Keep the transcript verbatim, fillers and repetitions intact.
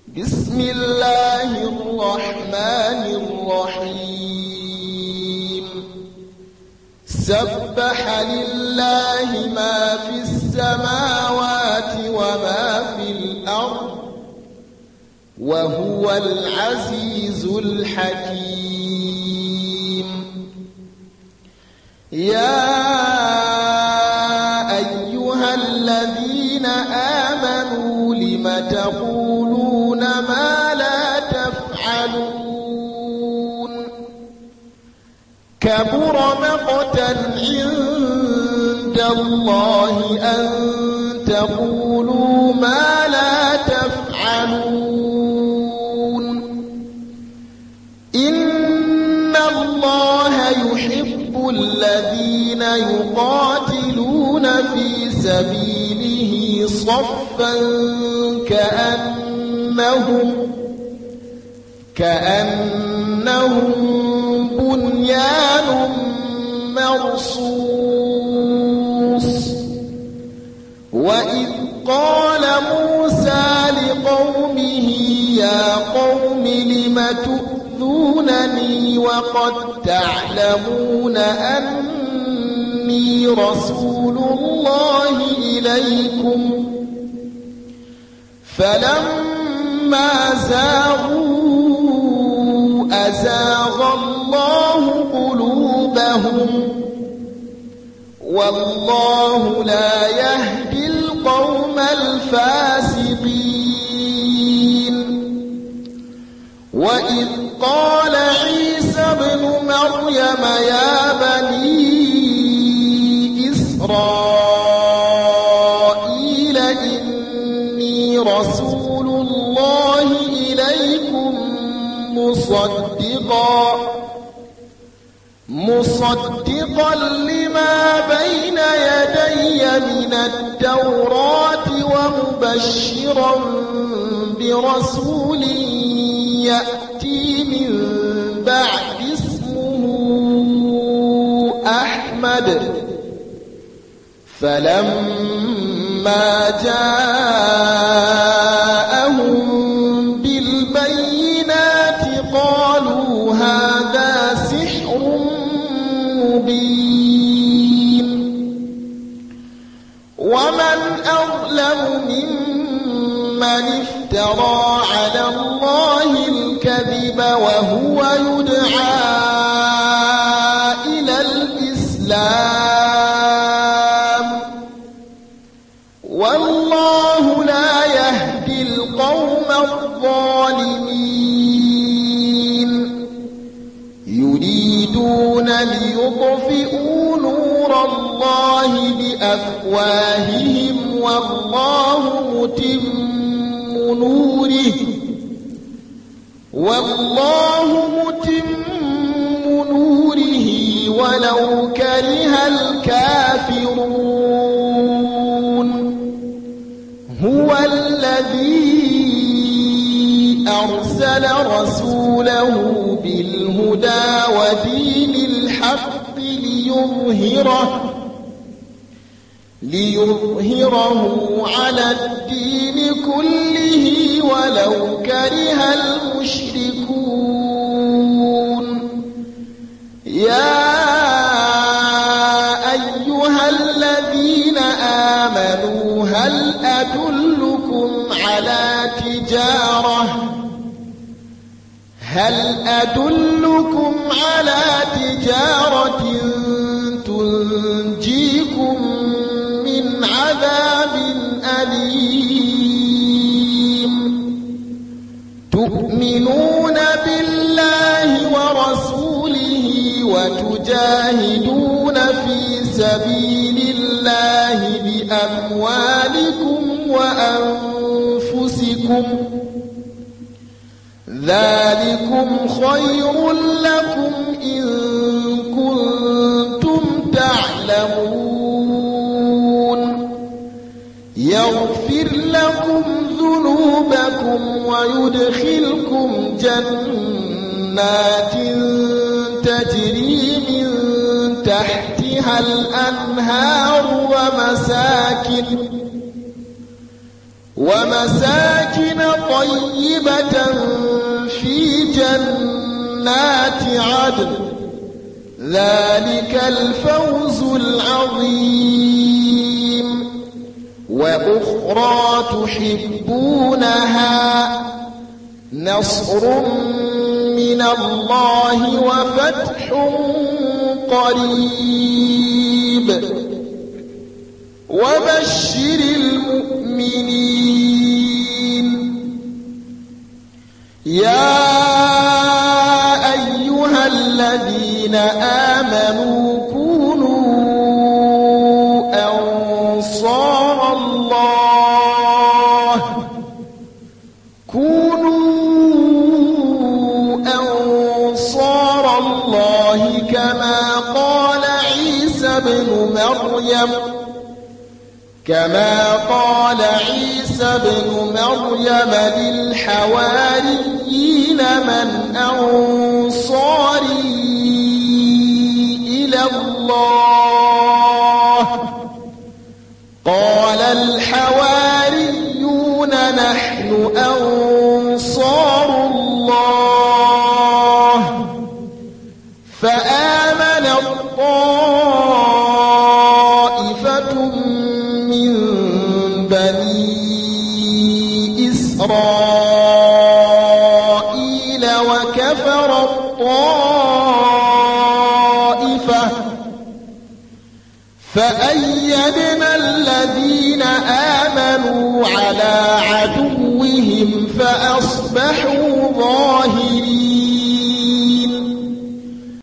بسم الله الرحمن الرحيم سبح لله ما في السماوات وما في الأرض وهو العزيز الحكيم. يا أيها الذين آمنوا لم تقولون ما لا تفعلون كبر مقتا عند الله أن تقولوا ما لا تفعلون إن الله يحب الذين يقاتلون في سبيله صفا كأنهم كأنهم بنيان مرصوص. وإذ قال موسى لقومه يا قوم لم تؤذونني وقد تعلمون أني رسول الله إليكم فلما زاغوا أزاغ الله قلوبهم والله لا يهدي القوم الفاسقين. وإذ قال عيسى ابن مريم يا بني إسرائيل إني رسول الله إليكم مصدقا مصدقا لما بين يدي من التوراة ومبشرا برسول يأتي من بعد اسمه أحمد. فلما جاءهم بالبينات قالوا هذا سحر مبين ومن أظلم ممن افترى على الله الكذب وهو يدعى إلى الإسلام والله لا يهدي القوم الظالمين. يريدون ليطفئوا نور الله بأفواههم والله متم نوره والله متم نوره ولو كره الكافرون. هو الذي أرسل رسوله بالهدى ودين الحق ليظهره ليظهره على الدين كله ولو كره المشركون. يا أيها الذين آمنوا هل أدلكم على تجارة هل أدلكم على تجارة تنجيكم من عذاب أليم تؤمنون بالله ورسوله وتجاهدون في سبيل الله بأموالكم وأنفسكم ذلكم خير لكم إن كنتم تعلمون. يغفر لكم ذنوبكم ويدخلكم جنات تجري من تحتها الأنهار ومساكن ومساكن طيبة في جنات عدن ذلك الفوز العظيم وأخرى تحبونها نصر من الله وفتح قريب وبشر المؤمنين يا أيها الذين آمنوا كونوا أنصار الله كونوا أنصار الله كما قال عيسى ابن مريم كما قال عيسى ابن مريم للحواريين من أنصاري إلى الله قال الحواريون نحن أنصار الله فآمن الطائفة من بني إسرائيل وكفر الطائفة فأيدنا الذين آمنوا على عدوهم فأصبحوا ظاهرين